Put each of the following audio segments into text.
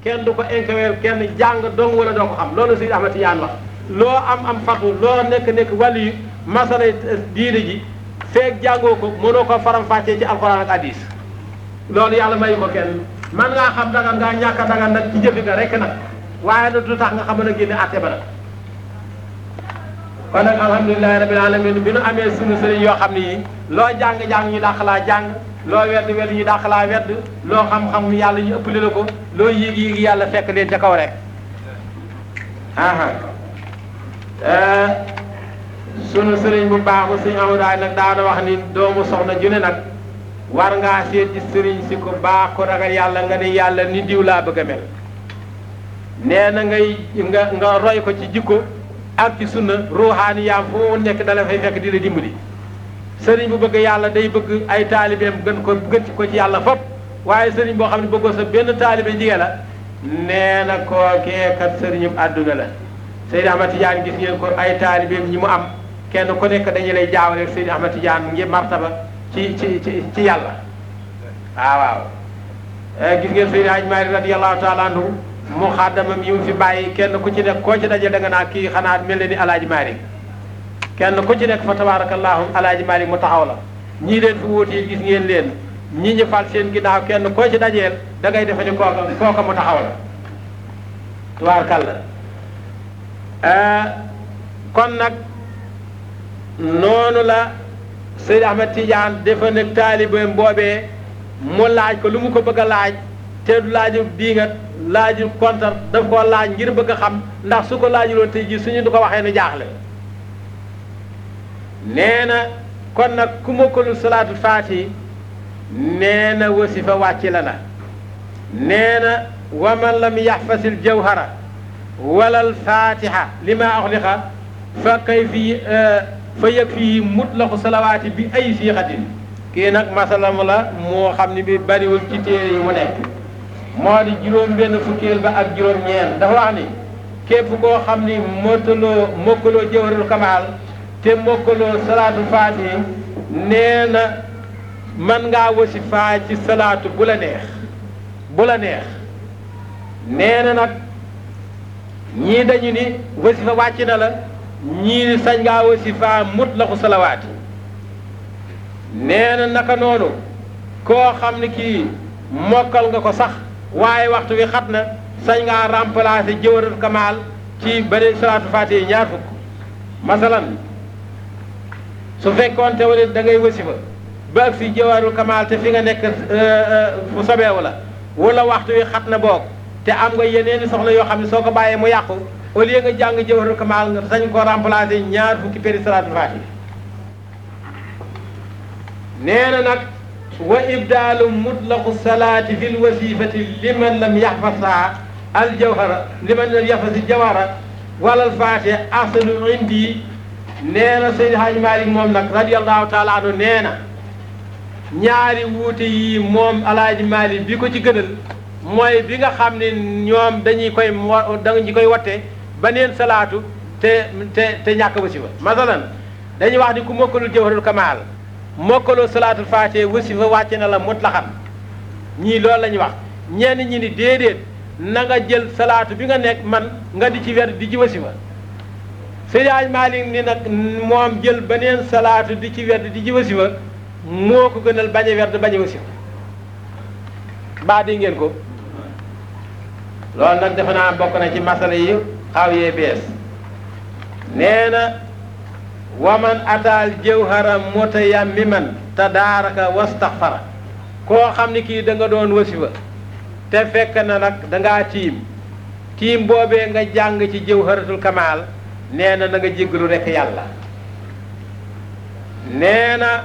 kenn du ko inkweel kenn jàng dong wala doo ko xam loolu Seydi Ahmad Tijaan wax loo am fatu loo nekk wàllu yu masala diine ji feeg jàngoo ko mënoo ko faram-fàccee ci alxuraan ak hadis loolu yàlla mayu ko kenn man ngaa xam dagan ngaa ñàkk a dagan nag ci jëfi nga rek nag waaye nag du tax nga xam ne génne àtte ba nag kon nag alhamdulilahi rabbil alamin bi nu amee sunu sëriñ yoo xam ne yi loo jàng-jàng ñu dàq laa jàng loo wedd ñu dàq laa wedd loo xam-xam yàlla ñu ëppale la ko loo yéegi yàlla fekk leen ca kaw rek sunu sëriñ bu baax suñu amadaay nag daana wax ni doomu soxna june nag war ngaa seet ci sëriñ si ko baax ko ragal yàlla nga ne yàlla ni diw laa bëgg a mel nee na nga roy ko ci jikko ak ci sunna ruuxaani yaam foo nekk dala fay fekk di la dimbali sëriñ bu bëgg yàlla day bëgg ay taalibeem gën ko ci yàlla fop waaye sëriñ boo xam ne bëggoo sa benn taalibe jigéen la nee na kookee kat sëriñum àdduna la Seydi Ahmad Tijaan gis ngeen ko ay taalibeem ñi mu am kenn ku nekk dañu lay jaawale ak Seydi Ahmad Tijaan ngi martaba ci yàlla waaw gis ngeen Seydi Hadji Malick radiyallahu taala anhu mu xaddamam yi mu fi bàyyi kenn ku ci nekk koo ci daje da nga naa kii xanaa mel ne ni Alaaji Malick kenn ku ci nekk fa tabarakallahu Alaaji Malick mu taxaw la ñii leen fi wóoti gis ngeen leen ñi ñu fal seen ginnaaw kenn koo ci dajeel da ngay defe ni kooka mu taxaw la tabarakallah kon nag noonu la Seydi Ahmad Tijaan dafa nekk taalibeem boobee mu laaj ko lu mu ko bëgg a laaj te du laaju diingat laaju kontar daf koo laaj ngir bëgg a xam ndax su ko laajuloon tey jii suñu du ko waxee ne jaaxle nee na kon nag ku mokkalul salaatul faatihi nee na wasifa wàcc la nee na wa man lam yaxfasil jawhara wala al fatiha lima axliqa fa kayfi fa yakfihi mutlaqu salawaati bi ay siixatin kii nag masalam la moo xam ne bi bariwul ci téere yi mu nekk moo di juróom benn fukkeel ba ak juróom ñeen dafa wax ni képp koo xam ni mokkaloo jawharul kamaal te mokkaloo salaatul faatihi nee na mën ngaa wasifaa ci salaatu bu la neex nee na nag ñii dañu ni wasifa wàcc na la ñii ni sañ ngaa wasifa mutlaqu salawaati nee na naka noonu koo xam ne kii mokkal nga ko sax waaye waxtu wi xat na sañ ngaa remplacer jawharul kamaal ci bëri salaatu faatiha ñaar fukk masalan su fekkoon te wala da ngay wasifa ba ak si jawharul kamaal te fi nga nekk fu sobeewu la wala waxtu wi xat na boog te am nga yeneeni soxla yoo xam ne soo ko bàyyee mu yàqu au lieu nga jàng jawharul kamaal nga sañ ko remplacer ñaar fukki péri salaatul faatiha nee na nag wa ibdaalu mutlaqu salaati fi lwasifati liman lam yaxfasa al jawhara liman lam yaxfasi jawhara wala al faatiha ahsanu indi nee na Seydi Hadji Malick moom nag radiyallahu taala anhu nee na ñaari wuute yi moom Alaaji Malick bi ko ci gënal mooy bi nga xam ne ñoom dañuy koy watte baneen salaatu te ñàkk wasifa masalan dañuy wax ni ku mokkalul jawharul kamaal mokkaloo salaatul faatiha wasifa wàcce na la mutlaqan ñii loolu la ñuy wax ñenn ñi ni déedéet na nga jël salaatu bi nga nekk man nga di ci werd di ci wasifa Seydi Hadji Malick ni nag moom jël beneen salaatu di ci werd di ci wasifa moo ko gënal bañ a werd bañ a wasifa baa di ngeen ko loolu nag defe naa bokk na ci masala yi xaw yee bees nee na waman ataal jawhara mutayammiman tadaaraka wastaxfara koo xam ni kii da nga doon wasifa te fekk na nag dangaa tiim boobee nga jàng ci jawharatul kamaal nee na nga jéggalu rekk yàlla nee na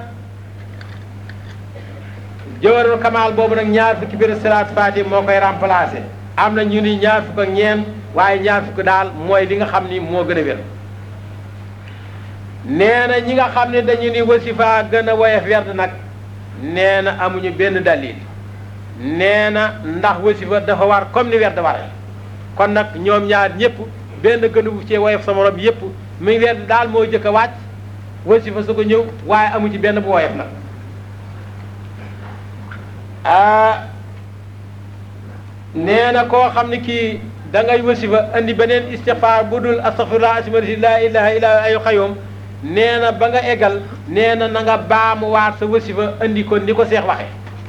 jawharatul kamaal boobu nag ñaar fukki biir salaat faatiha moo koy remplacer am na ñu ni ñaar fukk ak ñeent waaye ñaar fukk daal mooy li nga xam ni moo gën a wér nee na ñi nga xam ne dañu ni wasifa gën a woyof werd nag nee na amuñu benn dalil nee na ndax wasifa dafa war comme ni werd waree kon nag ñoom ñaar ñëpp benn gënu ci woyof sa morom yëpp mi ngi werd daal moo jëkk a wàcc wasifa su ko ñëw waaye amu ci benn bu woyof nag nee na koo xam ne kii da ngay wasifa andi beneen istixfaar bu dul astaghfirullah asimasi laa ilaha illa ayu xayoom nee na ba nga eggal nee na na nga baamu waat sa wasifa andi ko ni ko seex waxe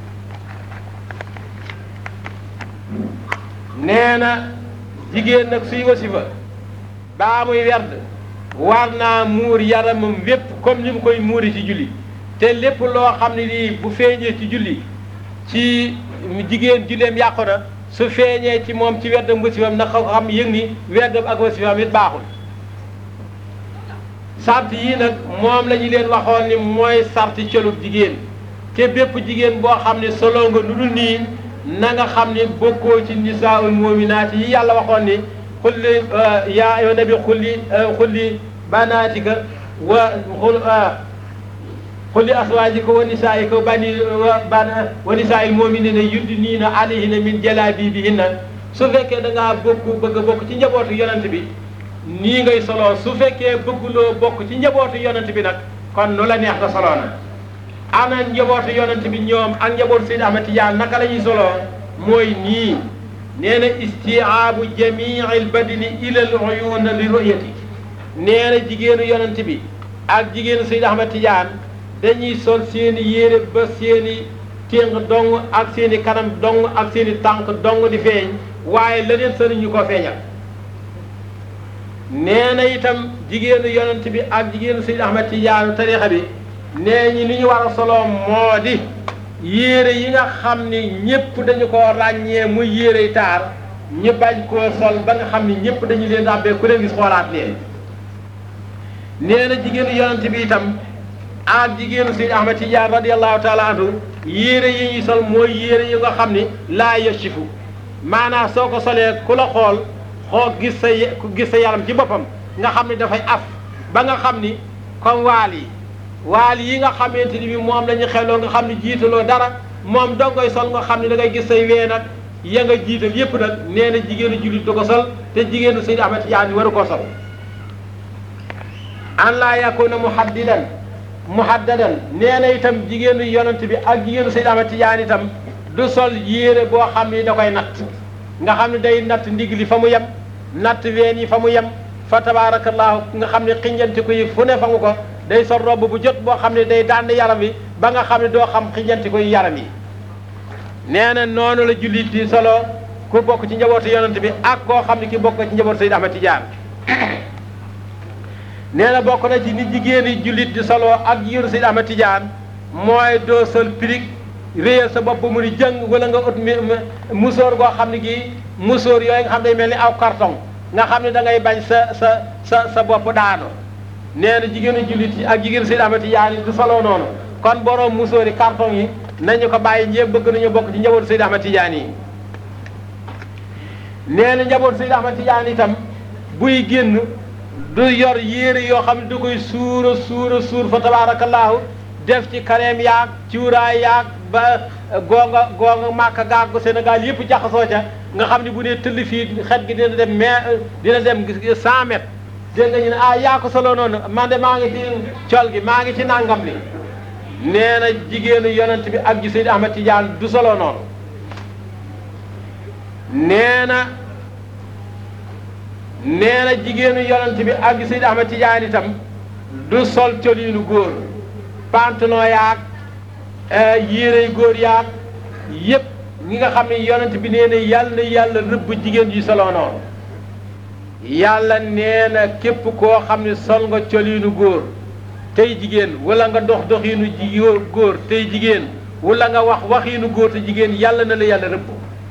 nee na jigéen nag suy wasifa baa muy werd war naa muur yaramam wépp comme ni mu koy muuri ci julli te lépp loo xam ne lii bu feeñee ci julli ci jigéen julleem yàqu na su feeñee ci moom ci weddam wasifam na xam yëg ni weddam ak wasifam it baaxul sart yii nag moom la ñu leen waxoon ni mooy sarti colub jigéen te bépp jigéen boo xam ne solo nga lu dul nii na nga xam ne bokkoo ci nisaa'ul mu'minaat yi yàlla waxoon ni xulli yaa ayyuhan nabi xulli banaatika xulli aswaajika wa nisaa'ika wa nisaa'il mu'miniina yudniina alayhinna min jalaabiibihinna su fekkee da ngaa bëgg a bokk ci njabootu yonent bi nii ngay soloo su fekkee bëgguloo bokk ci njabootu yonent bi nag kon nu la neex nga soloo na ana njabootu yonent bi ñoom ak njabootu Seydi Ahmad Tijaan naka la ñuy soloo mooy nii nee na istiaabu jamiil badini ilal uyuun li ru'yati nee na jigéenu yonent bi ak jigéenu Seydi Ahmad Tijaan dañuy sol seeni yére ba seeni téng dong ak seeni kanam dong ak seeni tànk dong di feeñ waaye leneen sëriñ ñu ko feeñal nee na itam jigéenu yonent bi ak jigéenu Seydi Ahmad Tijaan tariixa bi nee ñi li ñu war a soloo moo di yére yi nga xam ni ñëpp dañu ko ràññee muy yére taar ñu bañ koo sol ba nga xam ni ñëpp dañu leen ràbbee ku leen gis xoolaat leen nee na jigéenu yonent bi itam ak jigéenu Seydi Ahmad Tijaan radiyallahu taala anhu yére yi ñuy sol mooy yére yi nga xam ni laa yasifu maanaam soo ko solee ku la xool gis sa yaram ci boppam nga xam ni dafay af ba nga xam ni comme waal yi nga xamante ni bi moom la ñu xeloo nga xam ni jiitaloo dara moom dongoy sol nga xam ni da ngay gis say ween ak ya nga jiital yépp nag nee na jigéenu jullit du ko sol te jigéenu Seydi Ahmad Tijaan yi waru koo sol an laa yakuna muhaddadan nee na itam jigéenu yonent bi ak jigéenu Seydi Ahmad Tijaan itam du sol yére boo xam ni da koy natt nga xam ne day natt ndigg li fa mu yem natt ween yi fa mu yem fa tabaarakallaahu nga xam ne xinjanti ko yi fu ne fa mu ko day sol robb bu jot boo xam ne day dànd yaram wi ba nga xam ne doo xam xinjanti ko yi yaram yi nee na noonu la jullit di solo ku bokk ci njabootu yonent bi ak koo xam ne ki bokk ci njabootu Seydi Ahmad Tijaan nee na bokk na ci ni jigéeni jullit di solo ak jigéenu Seydi Ahmad Tijaan mooy doo sol pirig réyal sa bopp mu ni jëng wala nga ut musóor goo xam ne gii musóor yooyu nga xam ne day mel ni aw carton nga xam ne da ngay bañ sa bopp daanu nee na jigéenu jullit yi ak jigéenu Seydi Ahmad Tijaan yi du soloo noonu kon borom musóori carton yi nañu ko bàyyi ñëpp bëgg nañu bokk ci njabootu Seydi Ahmad Tijaan yi nee na njabootu Seydi Ahmad Tijaan itam buy génn du yor yére yoo xam ne du koy suur fa tabaarakallaahu def ci kareem yaag cuuraay yaag ba goonga Màkka gaag gu Sénégal yëpp jaxasoo ca nga xam ne bu dee tëll fii xet gi dina dem 100 mètres dégg nga ñu ne yaa ko solo noonu man de maa ngi ci col gi maa ngi ci nangam li nee na jigéenu yonent bi ak ji Seydi Ahmad Tijaan du solo noonu nee na jigéenu yonent bi ak ji Seydi Ahmad Tijaan itam du sol coliinu góor pantalon yaag yérey góor yaag yépp ñi nga xam ne yonent bi nee na yàlla rëbb jigéen ji solo noonu yàlla nee na képp koo xam ne sol nga coliinu góor tey jigéen wala nga doxiinu góor tey jigéen wala nga waxiinu góor te jigéen yàlla na la yàlla rëbb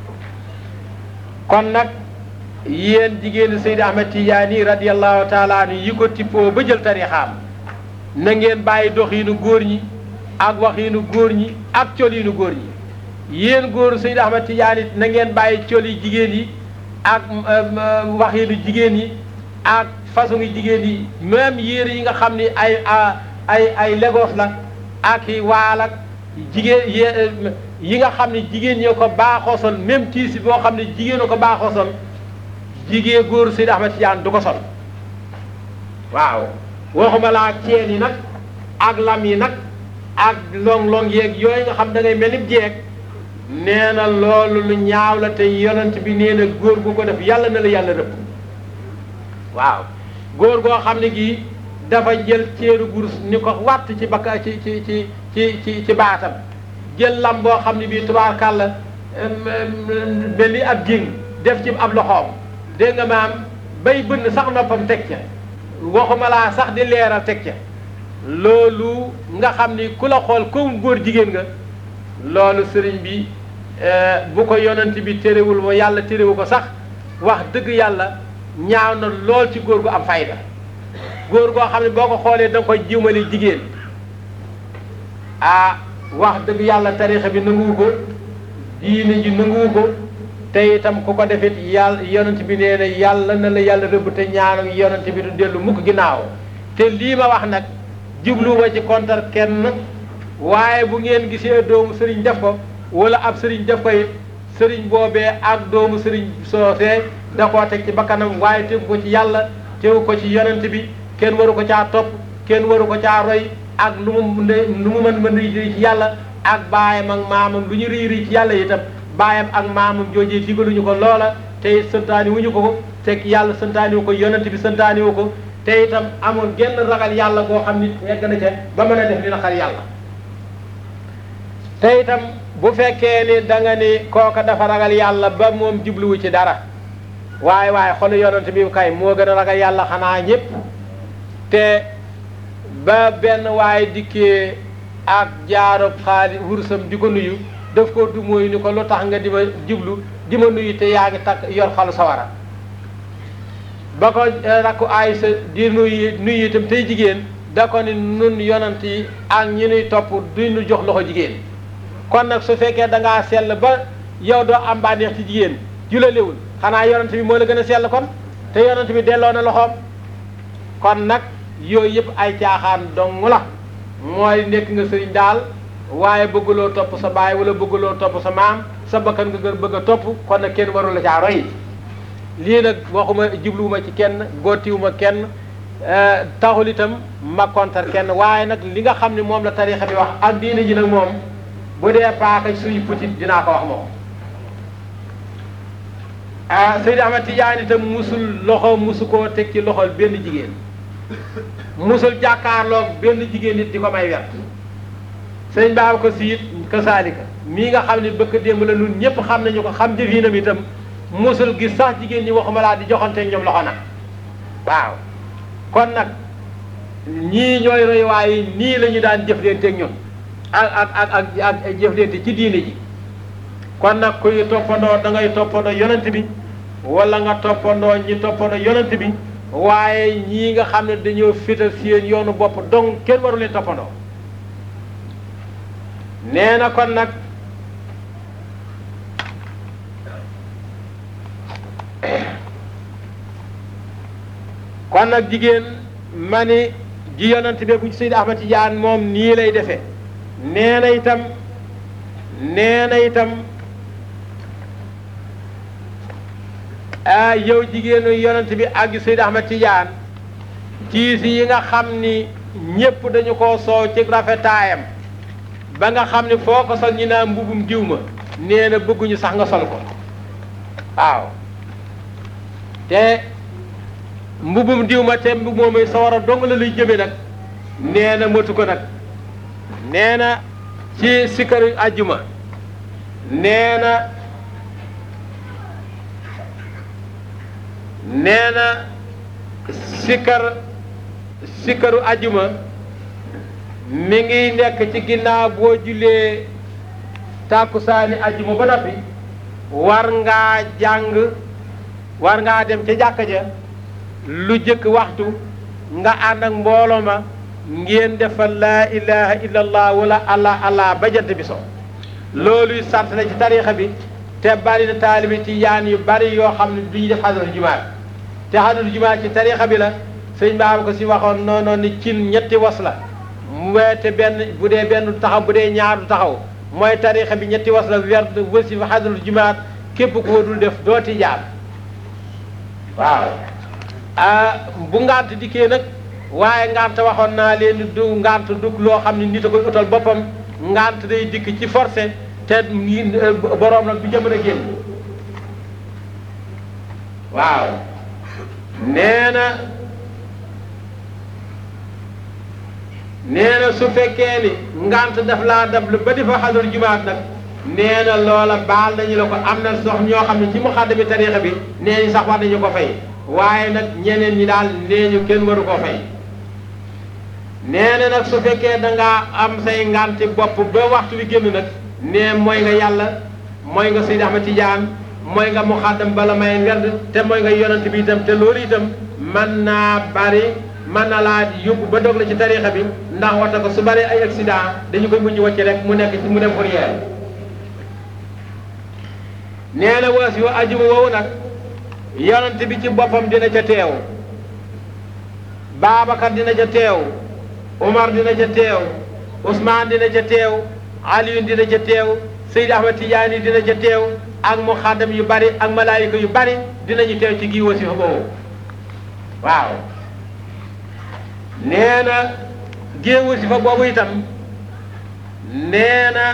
kon nag yéen jigéenu Seydi Ahmad Tijaan yi radiyallahu taala anhu yi ko tippoo ba jël tarixaam na ngeen bàyyi doxiinu góor ñi ak waxiinu góor ñi ak coliinu góor ñi yéen góoru Seydi Ahmad Tijaan it na ngeen bàyyi coli jigéen yi ak waxiinu jigéen yi ak façon jigéen yi même yére yi nga xam ni ay Lagos la ak i waal ak jigéen yi nga xam ne jigéen ñoo ko baaxoo sol même tiisi boo xam ne jigéen ko baaxoo sol jigéen góoru Seydi Ahmad Tijaan du ko sol waaw waxuma laa ceen yi nag ak lam yi nag ak long yeeg yooyu nga xam da ngay mel ni jeeg nee na loolu lu ñaaw la te yonent bi nee na góor gu ko def yàlla na la yàlla rëbb waaw góor goo xam ne gii dafa jël ceeru gurus ni ko wàtt ci bakka ci baatam jël lam boo xam ne bii tubaarkàlla mel ni ab jéng def ci ab loxoom dégg nga maam bay bënn sax noppam teg ca waxuma laa sax di leeral teg ca loolu nga xam ni ku la xool comme góor jigéen nga loolu sëriñ bi bu ko yonent bi terewul ma yàlla terewu ko sax wax dëgg yàlla ñaaw na lool ci góor gu am fayda góor goo xam ne boo ko xoolee da nga koy jiwmali jigéen wax dëgg yàlla tariixa bi nanguwu ko diine ji nanguwu ko te itam ku ko defit yàlla yonent bi nee na yàlla na la yàlla rëbb te ñaanu yonent bi du dellu mukk ginnaaw te lii ma wax nag jubluwuma ci kontar kenn waaye bu ngeen gisee doomu sëriñ def ko wala ab sëriñ def ko it sëriñ boobee ak doomu sëriñ soosee da koo teg ci bakkanam waaye tegu ko ci yàlla tegu ko ci yonent bi kenn waru ko caa topp kenn waru ko caa roy ak lu mu mën rëy ci yàlla ak baayam ak maamam lu ñu rëy ci yàlla itam baayam ak maamam joojee digaluñu ko loola te it santaani wuñu ko teg yàlla santaani wu ko yonent bi santaani wu ko te itam amul genn ragal yàlla goo xam nit yegg na ca ba mën a def li na xar yàlla te itam bu fekkee ni da nga ni kooka dafa ragal yàlla ba moom jubluwu ci dara waaye xolu yonent bi kay moo gën a ragal yàlla xanaa ñëpp te ba benn waaye dikkee ak jaarub xaalis wursam di ko nuyu daf ko du mooy ni ko lu tax nga di ma jublu di ma nuyu te yaa ngi takk yor xalu sawara ba ko rakku Aysa di nuyu itam tey jigéen da ko ni nun yonent yi ak ñi nuy topp duñu jox loxo jigéen kon nag su fekkee da ngaa sell ba yow doo am bànneex ci jigéen julalewul xanaa yonent bi moo la gën a sell kon te yonent bi delloo na loxoom kon nag yooyu yëpp ay caaxaan dong la mooy nekk nga sëriñ daal waaye bëgguloo topp sa baay wala bëgguloo topp sa maam sa bakkan nga gën bëgg a topp kon nag kenn warul la caa roy lii nag waxuma jubluwuma ci kenn góotiwuma kenn taxul itam ma kontar kenn waaye nag li nga xam ne moom la tariixa bi wax ak diine ji nag moom bu dee paaka suñu putit dinaa ko wax moom Seydi Ahmad Tidiane itam musu koo teg ci loxol benn jigéen musul jàkkaarloog benn jigéen nit di ko may wet sëñ baaw ko siit ka saalika mii nga xam ne bëkk démb la nun ñëpp xam nañu ko xam jëfinam itam musul gis sax jigéen ñi waxuma laa di joxanteeg ñoom loxo nag waaw kon nag ñii ñooy roy waaye nii la ñu daan jëflanteeg ñun ak jëflante ci diine ji kon nag kuy toppandoo da ngay toppandoo yonent bi wala nga toppandoo ñi toppandoo yonent bi waaye ñii nga xam ne dañoo fétal seen yoonu bopp donc kenn waru leen toppandoo nee na kon nag jigéen ma ni ji yonent bi bu Seydi Ahmad Tijaan moom nii lay defee nee na itam yow jigéenu yonent bi ak Seydi Ahmad Tijaan ciisi yi nga xam ni ñépp dañu ko soow ci rafetaayam ba nga xam ni foo ko sol ñu naa mbubum diw ma nee na bëgguñu sax nga sol ko waaw te mbubum diw ma te mbub moom sa war a dong la luy jëme nag nee na matu ko nag nee na ci sikkaru ajjuma nee na sikkaru ajjuma mi ngi nekk ci ginnaaw boo julee tàkkusaani ajjuma ba noppi war ngaa dem ca jàkka ja lu jëkk waxtu nga ànd ak mbooloo ma ngeen defal laa ilaha illallah wala allah ba jant bi so looluy sant na ci tariixa bi te bari na taalibi ci yaan yu bari yoo xam ne duñu def xadratu jumaat te xadratu jumaat ci tariixa bi la sëñ Baaba ko si waxoon noonu ni cin ñetti was la mu weete benn bu dee benn du taxaw bu dee ñaar du taxaw mooy tariixa bi ñetti was la werd wasifa xadratu jumaat képp ko dul def doo tijaan waaw bu ngant dikkee nag waaye ngant waxoon naa leen du ngant dug loo xam ne nit a koy utal boppam ngant day dikk ci forcé te boroom nag du jëmën a génn waaw nee na su fekkee ni ngant daf laa dab ba di fa xadar jumaat nag nee na loola baal nañu la ko am na sox ñoo xam ne ci muxaddami tariixa bi nee ñu sax war nañu ko fay waaye nag ñeneen ñi daal nee ñu kenn waru ko fay nee na nag su fekkee dangaa am say nganti bopp ba waxtu wi génn nag nee mooy nga yàlla mooy nga Seydi Ahmad Tidiane mooy nga muxaddam bala may ngand te mooy nga yonent bi itam te loolu itam mën naa bari mën na laa yóbbu ba dog la ci tariixa bi ndax waxta ko su bari ay accident dañu koy mujj wàcc rek mu nekk mu dem fourrière nee na waas yu ajuma woowu nag yonent bi ci boppam dina ca teew Babacar dina ca teew Umar dina ca teew Ousmane dina ca teew Aliyun dina ca teew Seydi Ahmad Tidiane dina ca teew ak muxaddam yu bari ak malaayika yu bari dinañu teew ci gii wasifa boobu waaw nee na gii wasifa boobu itam nee na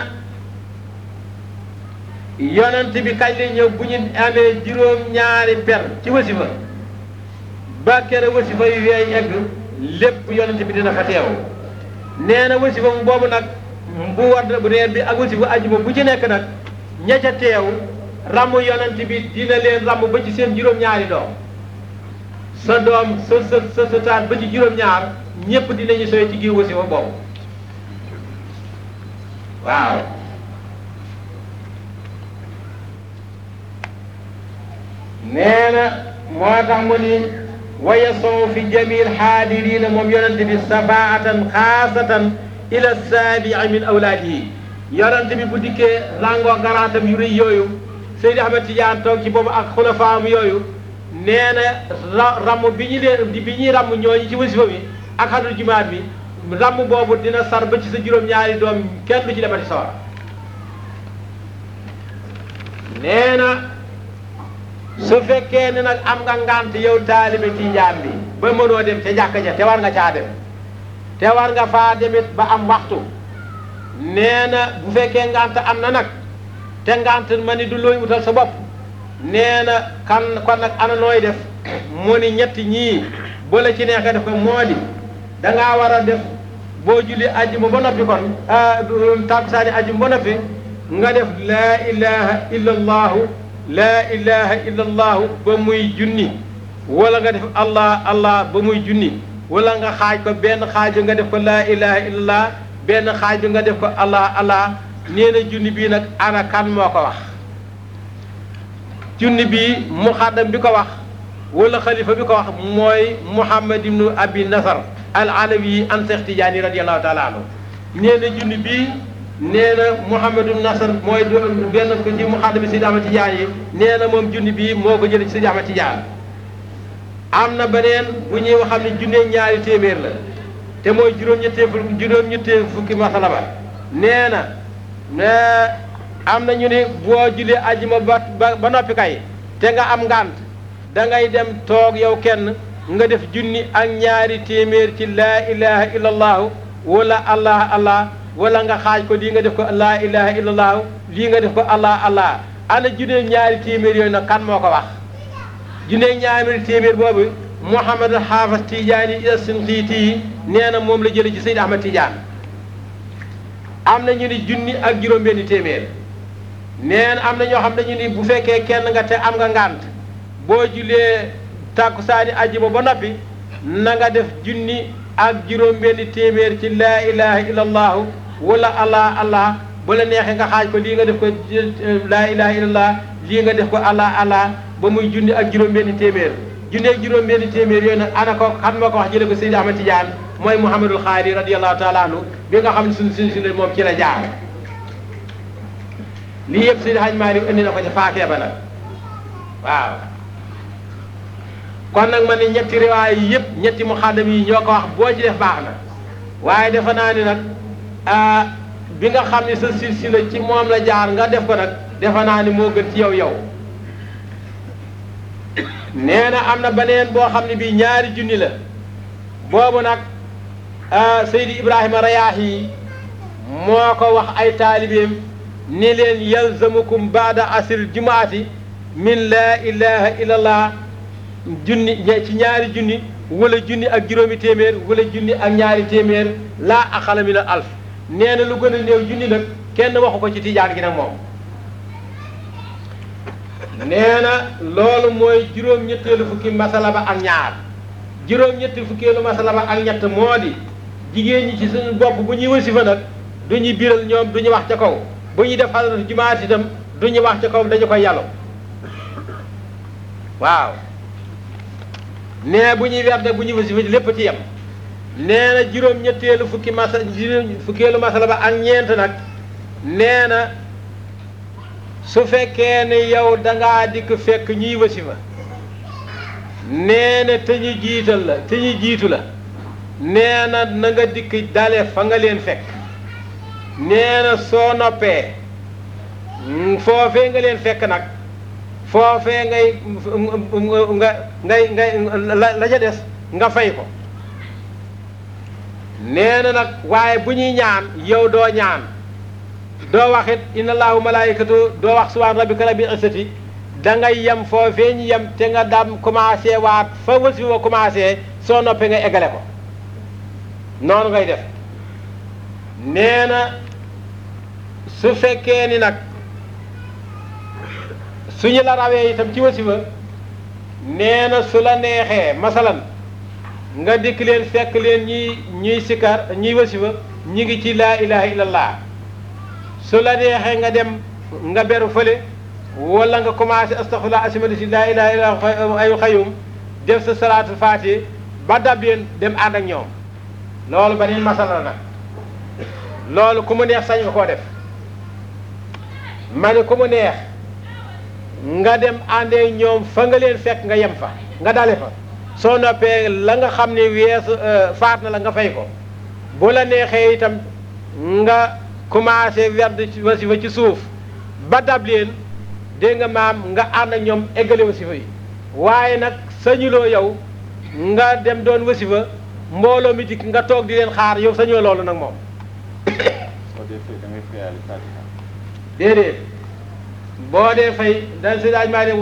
yonent bi kañ lay ñëw bu ñu amee juróom-ñaari per ci wasifa ba kere wasifa yu weey egg lépp yonent bi dina fa teew nee na wasifa mu boobu nag bu war bu reer bi ak wasifa ajuma bu ci nekk nag ña ca teew ramu yonent bi dina leen ramu ba ci seen juróom-ñaari doom sa doom sa taat ba ci juróom-ñaar ñépp dinañu soy ci giir wasifa boobu waaw nee na moo tax mu ni waya sow fi jamil xaadirina moom yonent bi safaatan xaasatan ila saabii min awlaadihi yonent bi bu dikkee rangoo garaatam yu rëy yooyu Seydi Ahmad Tidiane toog ci boobu ak xulafaam yooyu nee na ramm bi ñu leen bi ñuy ramm ñooñu ci wasifa bi ak xadul jumaat bi ramm boobu dina sar ba ci sa juróom-ñaari doom kenn du ci demati sawar nee na su fekkee ne nag am nga ngant yow taalibe Tijaan bi ba mënoo dem ca jàkka ja te war nga caa dem te war nga faa demit ba am waxtu nee na bu fekkee ngant am na nag te ngant ma ni du looy wutal sa bopp nee na kon nag ana nooy def mu ni ñetti ñii bu la ci neexee def ko moo di dangaa war a def boo julli ajjuma ba noppi kon takkusaani ajjuma ba noppi nga def laa ilaha illa allahu laa ilaha illa allahu ba muy junni wala nga def allah allah ba muy junni wala nga xaaj ko benn xaaju nga def ko laa ilaha illa allah benn xaaju nga def ko allah allah nee na junni bii nag ana kan moo ko wax junni bii muxaddam bi ko wax wala xalifa bi ko wax mooy Muhammad ibnu Abi Nasar al alawi an Seex Tijaani radiyallahu taala anhu nee na junni bii nee na Mouhamadou Nasar mooy benn ko ci muxaddam bi Seydi Ahmad Tidiane yi nee na moom junni bii moo ko jëlee ci Seydi Ahmad Tidiane am na beneen bu ñuy xam ne junne ñaari téeméer la te mooy juróom-ñettee fukki masala ba nee na am na ñu ne boo julee ajjuma ba noppi kay te nga am ngant da ngay dem toog yow kenn nga def junni ak ñaari téeméer ci laa ilaha illa allahu wala allah allah wala nga xaaj ko lii nga def ko laa ilaha illa allahu lii nga def ko allah allah ana junne ñaari téeméer yooyu nag kan moo ko wax junne ñaari téeméer boobu Mouhamad Haafas Tijaani As-Sinqiiti nee na moom la jëlee ci Seydi Ahmad Tidiane am na ñu ni junni ak juróom-benni téeméer nee na am na ñoo xam dañu ni bu fekkee kenn nga te am nga ngànt boo julee tàkkusaani àjjuma ba noppi na nga def junni ak juróom-benni téeméer ci laa ilaha illa allahu wala allah allah bu la neexee nga xaaj ko lii nga def ko laa ilaha illa allah lii nga def ko allah allah ba muy junni ak juróom-benni téeméer junni ak juróom-benni téeméer yooyu nag ana ko xam moo ko wax jële ko Seydi Ahmad Tidiane mooy Mouhamadul Xaari radiyallahu taala anhu bi nga xam ne suñ moom ci la jaar lii yëpp Seydi Hadj Malick indi na ko ci faakee ba nag waaw kon nag ma ne ñetti riwaay yi yëpp ñetti muxaddam yi ñoo ko wax boo ci def baax na waaye defe naa ni nag bi nga xam ne sa silsila ci moom la jaar nga def ko nag defe naa ni moo gën ci yow nee na am na beneen boo xam ne bii ñaari junni la boobu nag Seydi Ibrahima Rayaahi moo ko wax ay taalibeem ni leen yalzamukum baada asril jumaati min laa ilaha illallah junni ci ñaari junni wala junni ak juróomi téeméer wala junni ak ñaari téeméer laa aqala min al alf nee na lu gën a néew junni nag kenn waxu ko ci tijaan gi nag moom nee na loolu mooy juróom-ñetteelu fukki masala ba ak ñaar juróom-ñetti fukkeelu masala ba ak ñett moo di jigéen ñi ci suñu bopp bu ñuy wasifa nag du ñu biral ñoom du ñu wax ca kaw bu ñuy def xadratu jumaat itam du ñu wax ca kaw dañu koy yàllu waaw nee bu ñuy werde bu ñuy wasifa lépp ci yem nee na juróom-ñetteelu fukkeelu masala ba ak ñeent nag nee na su fekkee ne yow dangaa dikk fekk ñuy wasifa nee na te ñu jiital la te ñu jiitu la nee na na nga dikk dale fa nga leen fekk nee na soo noppee foofee nga leen fekk nag foofee ngay la ca des nga fay ko nee na nag waaye bu ñuy ñaan yow doo ñaan doo wax it inna allahu malaikatu doo wax subhaana rabbika rabbil izzati da ngay yem foofee ñu yem te nga dam commencé waat fa wasifa wa commencé soo noppee nga eggale ko noonu ngay def nee na su fekkee ni nag suñu la rawee itam ci wasifa nee na su la neexee masalan nga dikk leen fekk leen ñuy sikar ñuy wasifa ñi ngi ci laa ilaha illallah su la neexee nga dem nga beru fële wala nga commencé astaghfirullah asimali si laa ilaha illallah ayu xayum def sa salaatul faatiha ba dab leen dem ànd ak ñoom loolu beneen masala nag loolu ku mu neex sañ nga koo def ma ne ku mu neex nga dem àndee ñoom fa nga leen fekk nga yem fa nga dale fa soo noppee la nga xam ne weesu faat na la nga fay ko bu la neexee itam nga commencé werd wasifa ci suuf ba dab leen dégg nga maam nga ànd ak ñoom eggale wasifa yi waaye nag sañuloo yow nga dem doon wasifa mbooloo mi dikk nga toog di leen xaar yow sañoo loolu nag moom déedéet boo dee fay da si daaj maa ne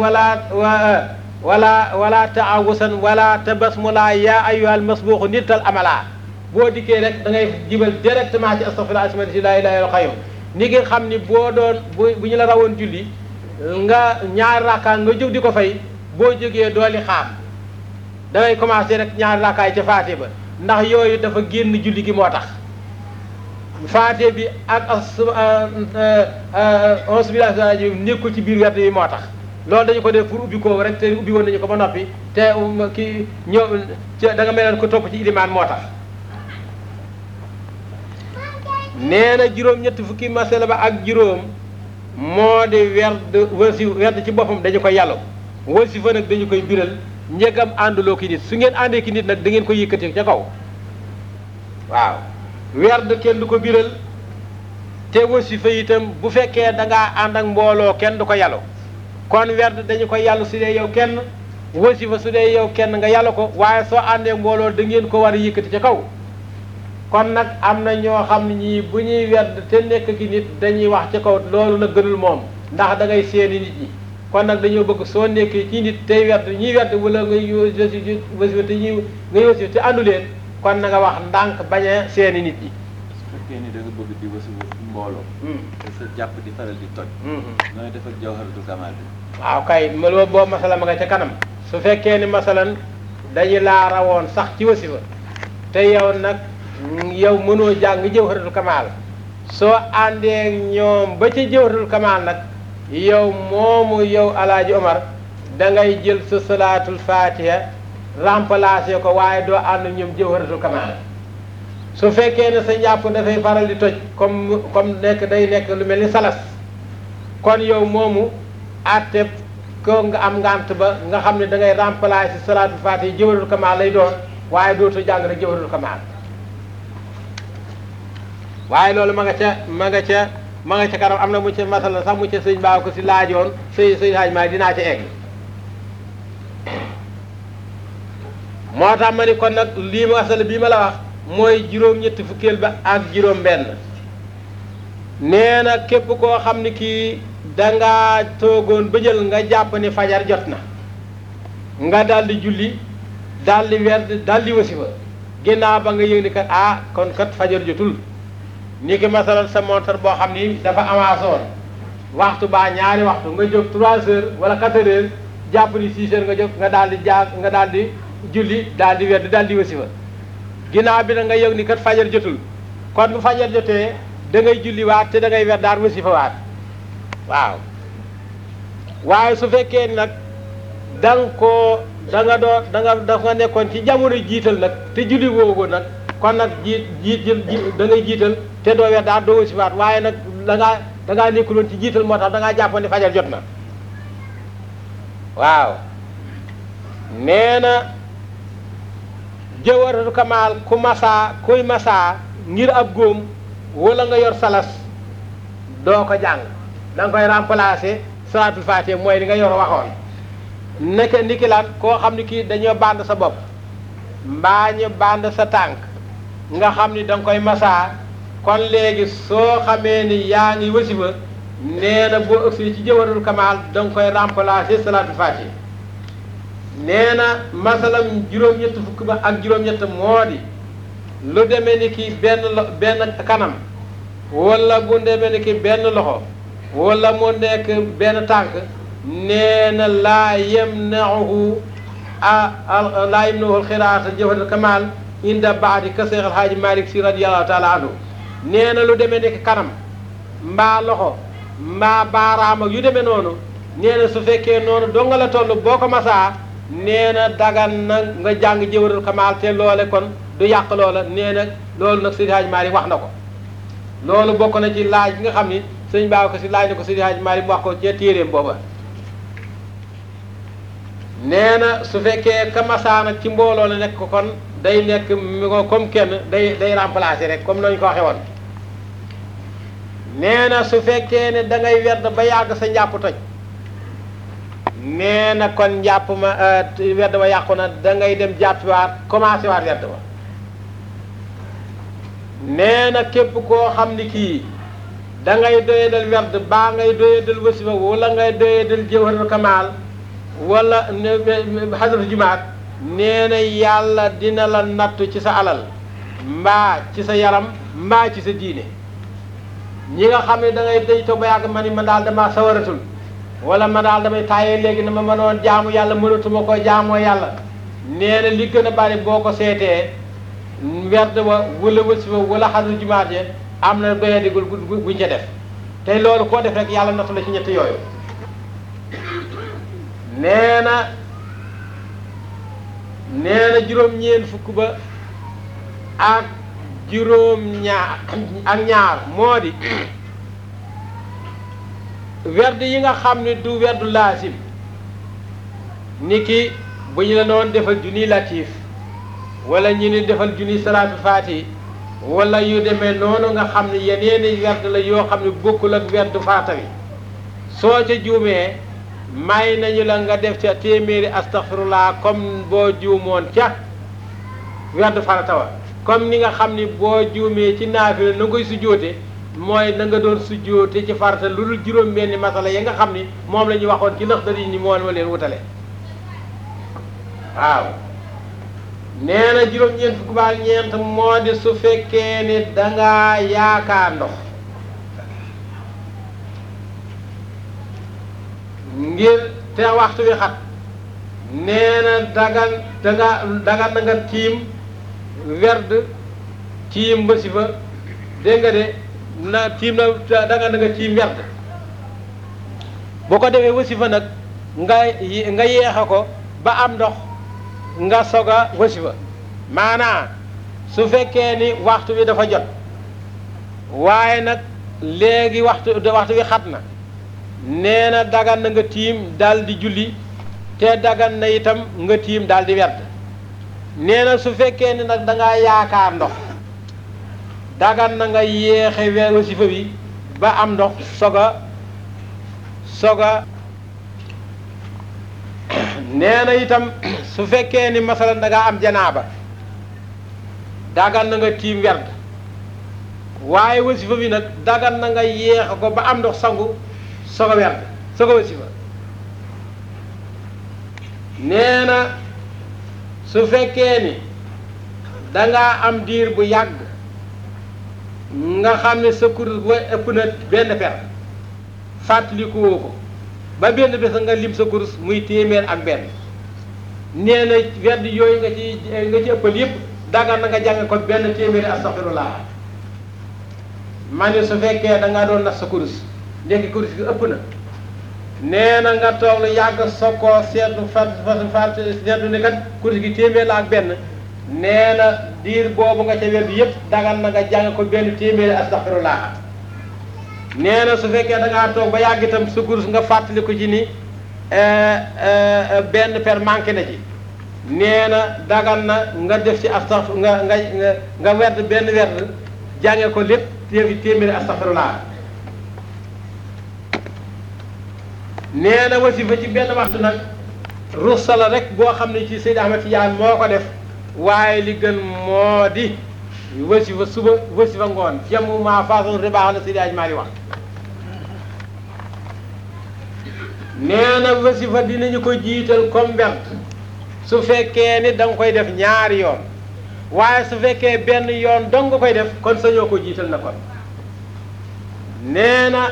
wala taawusan wala tabasmula yaa ayyuhal masbuuxu nittal amala boo dikkee rek da ngay jibal directement ci astaghfirullah asmati si laa ilaaha illa xayyum ni nga xam ni boo doon bu ñu la rawoon julli nga ñaari rakkaa nga jóg di ko fay boo jógee dooli xaam da ngay commencé rek ñaari rakkaay ca faate ba ndax yooyu dafa génn julli gi moo tax faate bi ak onze billahi nekkul ci biir werd yi moo tax loolu dañu ko def pour ubbi ko rek te ubbi woon nañu ko ba noppi te kii ñëw da nga meloon ko topp ci ilimaan moo tax nee na juróom-ñetti fukki masala ba ak juróom moo di werd ci boppam dañu koy yàllu wasifa nag dañu koy biral njëgam ànduloo ki nit su ngeen àndee ki nit nag da ngeen ko yëkkati ca kaw waaw werd kenn du ko biral te wasifa itam bu fekkee da ngaa ànd ak mbooloo kenn du ko yàllu kon werd dañu koy yàllu su dee yow kenn wasifa su dee yow kenn nga yàllu ko waaye soo àndee mbooloo da ngeen ko war a yëkkati ca kaw kon nag am na ñoo xam ne ñii bu ñuy werd te nekk ki nit dañuy wax ca kaw loolu nag gënul moom ndax da ngay seeni nit ñi kon nag dañoo bëgg soo nekkee ci nit tey werd ñiy werd wala ngay wasifa te ngay wasifa te àndu leen kon na nga wax ndànk bañ a seeni nit ñi. su fekkee ni da nga bëgg di wasifa mbooloo. te sa jàpp di faral di toj. nooy def ak jawharatul kamal bi. waaw kay loolu boobu masala ma nga ca kanam su fekkee ni masalan dañu laa rawoon sax ci wasifa te yow nag yow mënoo jàng jawharatul kamal soo àndee ñoom ba ci jawharatul kamal nag yow moomu yow alaaji Omar da ngay jël sa salaatul fatiha remplacer ko waaye doo ànd ñoom jawharatul kamal su fekkee ne sa njàpp dafay faral di toj comme day nekk lu mel ni salas kon yow moomu àtte ko nga am ngant ba nga xam ne da ngay remplacer salaatul fatiha jawharatul kamal lay doon waaye dootu jàng rek jawharatul kamal waaye loolu ma nga ca kanam am na mu ca masala sax mu ca sëñ baa ko si laajoon sëñ haaj maa dinaa ci egg moo tax ma ni kon nag lii masala bii ma la wax mooy juróom-ñetti fukkeel ba ak juróom benn nee na képp koo xam ni kii dangaa toogoon ba jël nga jàpp ni fajar jot na nga daldi julli daldi werd daldi wasifa ginnaaw ba nga yëg ni kat kon kat fajar jotul ni ki masalan sa montar boo xam ni dafa avancé woon waxtu baa ñaari waxtu nga jóg 3 heures wala 4 heures jàpp ni 6 heures nga jóg nga daldi julli daldi werd daldi wasifa ginnaaw bi nag nga yëg ni kat fajar jotul kon bu fajar jotee da ngay julli waat te da ngay werd daal wasifa waat waaw waaye su fekkee nag da nga nekkoon ci jamono jiital nag te julli woogu nag kon nag da ngay jiital te doo werd daal doo wasifa waat waaye nag da ngaa nekkuloon ci jiital moo tax da ngaa jàppoon ne fajar jot na waaw nee na jawharatul kamal kuy masaa ngir ab góom wala nga yor salas doo ko jàng da nga koy remplacer salaatul faatiha mooy li nga yor waxoon nekk niki lan koo xam ni kii dañoo band sa bopp mbaa ñu band sa tànk nga xam ni da nga koy masaa kon léegi soo xamee ni yaa ngi wasifa nee na boo ëgsee ci jawharatul kamal da nga koy remplacer salaatul faatiha nee na masalam juróom-ñett fukk ba ak juróom-ñett moo di lu demee ni ki benn kanam wala bu demee ni ki benn loxo wala mu nekk benn tànk nee na laa yamna'uhu xiraata jawharatul kamal inda baadi ka Seex Alhaaji Malick Si radiyallahu taala anhu nee na lu demee ni ki kanam mbaa loxo mbaa baaraam ak yu demee noonu nee na su fekkee noonu doo nga la toll boo ko masaa nee na dagan na nga jàng jawharatul kamal te loole kon du yàq loola nee na loolu nag Seydi Hadji Malick wax na ko loolu bokk na ci laaj bi nga xam ni sëñ Babacar Si laaj na ko Seydi Hadji Malick wax ko ci téeréem booba nee na su fekkee ka masaa nag ci mbooloo la nekk ko kon day nekk mi ko comme kenn day remplacer rek comme nañu ko waxee woon nee na su fekkee ne da ngay werd ba yàgg sa njàpp toj nee na kon njàpp ma werd ba yàqu na da ngay dem jàppiwaat commencé waat werd ba nee na képp koo xam ni kii da ngay doyadal werd baa ngay doyadal wasifa wala ngay doyadal jawharatul kamal wala xadratu jumaat nee na yàlla dina la nattu ci sa alal mbaa ci sa yaram mbaa ci sa diine ñi nga xam ne da ngay day toog ba yàgg ma ni man daal dama sawaratul wala man daal damay taayee léegi na ma mënoon jaamu yàlla mënatuma ko jaamoo yàlla nee na li gën a bari boo ko seetee werd wa wala wasifa wala xadratu jumaat je am na doyadigul guñ ca def te loolu koo def rek yàlla nattu la ci ñett yooyu nee na juróom-ñeent fukk ba ak ñaar moo di werd yi nga xam ne du werdu laasim ni ki bu ñu la noon defal junni latif wala ñu ni defal junni salaatul faati wala yu demee noonu nga xam ne yeneeni werd la yoo xam ne bokkul ak werdu faata wi soo ca juumee may nañu la nga def ca téeméeri astaghfirullah comme boo juumoon ca werdu farata wa comme ni nga xam ni boo juumee ci naafila na koy sujjóote mooy na nga doon sujjóote ci farata lu dul juróom-benni masala yi nga xam ni moom la ñu waxoon ci Laxdari ni moo ma leen wutale waaw nee na juróom-ñeent fukk ba ak ñeent moo di su fekkee ni dangaa yaakaar ndox ngir te waxtu wi xat nee na dagan na nga tiim werd tiim wasifa dégg nga de na tiim na dagan na nga tiim werd boo ko defee wasifa nag nga yeexe ko ba am ndox nga soog a wasifa maanaam su fekkee ni waxtu wi dafa jot waaye nag léegi waxtu wi xat na nee na dagan na nga tiim daal di julli te dagan na itam nga tiim daal di werd nee na su fekkee ni nag da ngaa yaakaar ndox dagan na nga yéexe wasifa bi ba am ndox soga nee na itam su fekkee ni masalan da ngaa am janaaba dagan na nga tiim werd waaye wasifa bi nag dagan na nga yéex ko ba am ndox sangu soog a werd soog a wasifa nee na su fekkee ni dangaa am diir bu yàgg nga xam ne sa kurus ba ëpp na benn per fàttaliku woo ko ba benn bés nga lim sa kurus muy téeméer ak benn nee na werd yooyu nga ci ëppal yëpp dagan na nga jàng ko benn téeméeri astaxfirullah ma ne su fekkee da ngaa doon nax sa kurus léegi kurus gi ëpp na nee na nga toog lu yàgg soo ko seetlu seetlu ne kat kurus gi téeméer la ak benn nee na diir boobu nga ca werd yëpp dagan na nga jàng ko benn téeméeri astaxfirullah nee na su fekkee da ngaa toog ba yàgg itam sa kurus nga fàttali ko ci ni benn per manqué na ci nee na dagan na nga def ci astax nga werd benn werd jànge ko lépp téeméeri astaxfirullah nee na wasifa ci benn waxtu nag russa la rek boo xam ne ci Seydi Ahmad Tijaan moo ko def waaye li gën moo di wasifa suba wasifa ngoon jëm maa façon ribaax la Seydi Hadji Malick wax nee na wasifa dinañu ko jiital comme werd su fekkee ni da nga koy def ñaari yoon waaye su fekkee benn yoon dong nga koy def kon sañoo ko jiital na kon nee na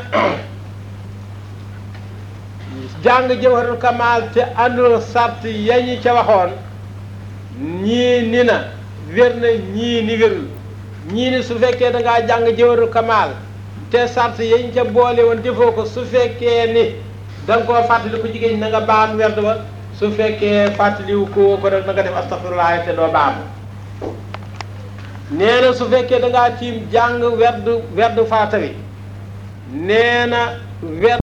jàng Jawharatul Kamal te àndul sart yañu ca waxoon ñii ni na wér na ñii ni wérul ñii ni su fekkee da ngaa jàng Jawharatul Kamal te sart yañ ca boole woon defoo ko su fekkee ni da nga koo fàttali ko jigéen na nga baam werd ba su fekkee fàttaliwu ko rek na nga def astaghfirullah te doo baam nee na su fekkee da ngaa tiim jàng werd faata wi nee na werd